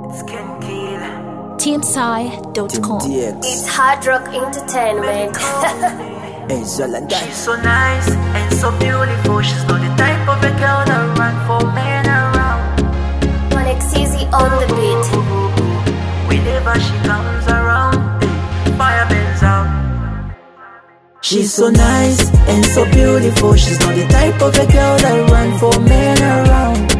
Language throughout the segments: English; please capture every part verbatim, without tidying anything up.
Skin kill. Team Psy dot com. It's Hard Rock Entertainment. She's so nice and so beautiful. She's not the type of a girl that run for men around. Monex Easy on the beat. Whenever she comes around, fire burns out. She's so nice and so beautiful. She's not the type of a girl that run for men around.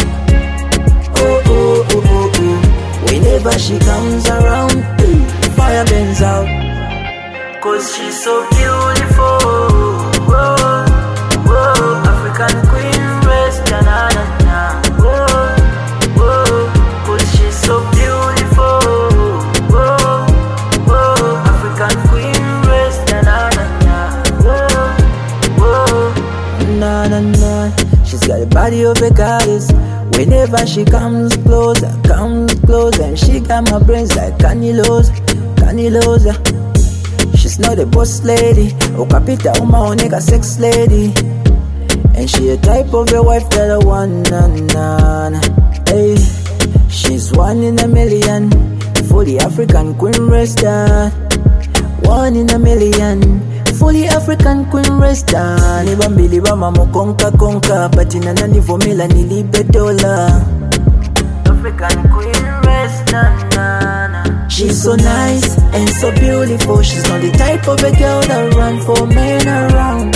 Oh, oh, oh, oh, oh. Whenever she comes around, fire burns out. Cause she's so beautiful. Whoa, whoa, African queen, rest, na na na. Whoa, whoa, cause she's so beautiful. Whoa, whoa, African queen, rest, na na na. Whoa, whoa, na na na. She's got the body of a goddess. Whenever she comes closer, comes closer, and she got my brains like Canilos, Canilos. She's not a boss lady, or capita uma onega sex lady. And she a type of a wife that I want, na na na. Hey, she's one in a million, fully African queen resta. One in a million, fully African queen resta. Nibambili bama mo konka konka, but in anani formula nilibe dola. African queen resta, na na. She's so nice and so beautiful. She's not the type of a girl that run for men around.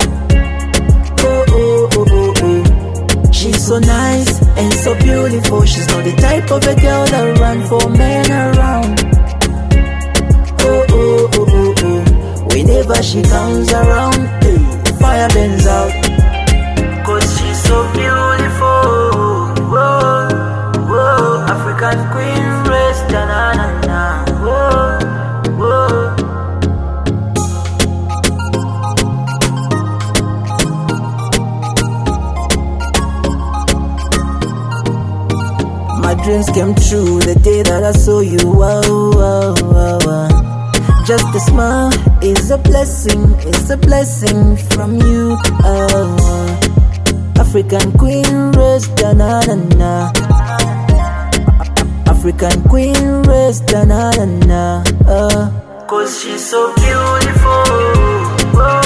Oh, oh, oh, oh, oh. She's so nice and so beautiful. She's not the type of a girl that run for men around. Oh, oh, oh, oh, oh. Whenever she comes around, fire burns out. Cause she's so beautiful. Whoa, whoa, African queen, rest, na na na. Whoa, whoa. My dreams came true the day that I saw you. Wow, wow, wow, wow. Just a smile is a blessing, it's a blessing from you. Oh, African queen, rest, na na na. African queen, rest, na na na. Uh. Cause she's so beautiful. Whoa.